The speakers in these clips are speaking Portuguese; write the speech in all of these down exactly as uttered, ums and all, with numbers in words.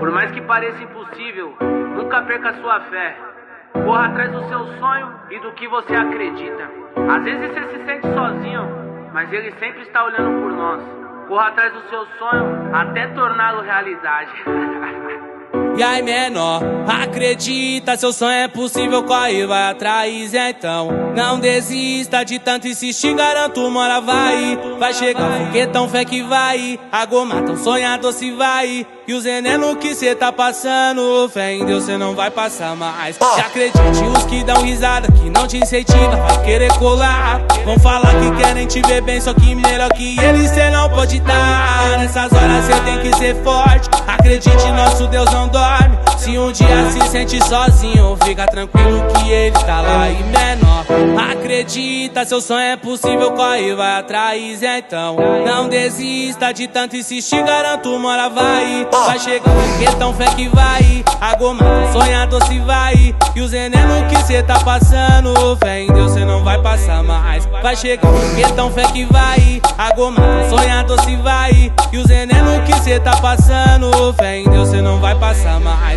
Por mais que pareça impossível, nunca perca sua fé. Corra atrás do seu sonho e do que você acredita. Às vezes você se sente sozinho, mas ele sempre está olhando por nós. Corra atrás do seu sonho até torná-lo realidade. E aí, menor, acredita, seu sonho é possível, corre, vai atrás, então não desista de tanto insistir, garanto, uma hora vai. Vai chegar o foguetão, fé que vai. A goma tão sonhador se vai. E o veneno que cê tá passando, fé em Deus cê não vai passar mais. E acredite, os que dão risada, que não te incentiva, vai querer colar. Vão falar que querem te ver bem, só que melhor que eles cê não pode dar. Nessas horas cê tem que ser forte. Acredite, nosso Deus não dorme. Se um dia se sente sozinho, fica tranquilo que ele tá lá. E menor, acredita, seu sonho é possível, corre, vai atrás, então não desista de tanto insistir, garanto, uma hora vai. Vai chegar o foguetão, fé que vai. A goma sonhador se vai. E o veneno que cê tá passando, fé em Deus cê não vai passar mais. Vai chegar o foguetão, fé que vai. A goma sonhador se vai. E o veneno que cê tá passando, fé em Deus cê não vai passar mais.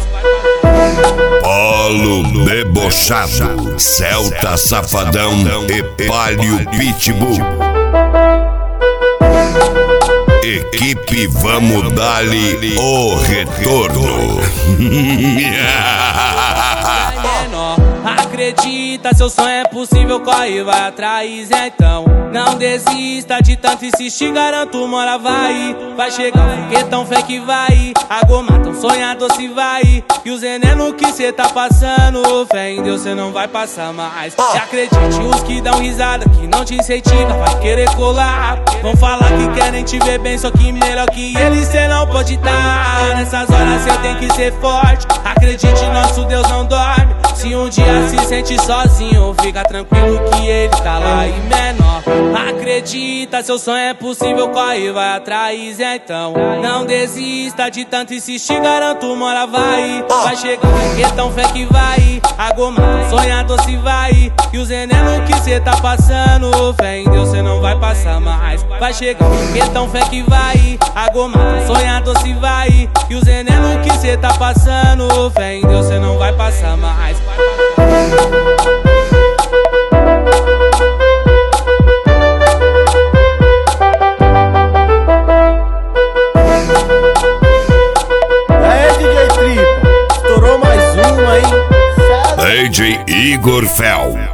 Polo debochado, Celta safadão e Palio Pitbull. Equipe, vamos dar-lhe o retorno. Acredita, seu sonho é possível, corre, vai atrás, então não desista de tanto insistir, garanto, uma hora vai. Vai chegar o foguetão, fé que vai. A goma tão sonhador se vai. E o veneno que cê tá passando, fé em Deus cê não vai passar mais. E acredite, os que dão risada, que não te incentiva, vai querer colar. Vão falar que querem te ver bem, só que melhor que eles cê não pode dar. Nessas horas cê tem que ser forte. Acredite, nosso Deus não dorme. Se um dia se sente sozinho, fica tranquilo que ele tá lá. E menor, acredita, seu sonho é possível, corre, vai atrás, então não desista de tanto insistir, garanto, uma hora vai. Vai chegar o foguetão, fé que vai. A goma sonhador se vai. E o veneno que cê tá passando, fé em Deus cê não vai passar mais. Vai chegar o foguetão, fé que vai. A goma sonhador se vai. E o veneno que cê tá passando, fé em Deus cê não vai passar mais. D J Igor Fel.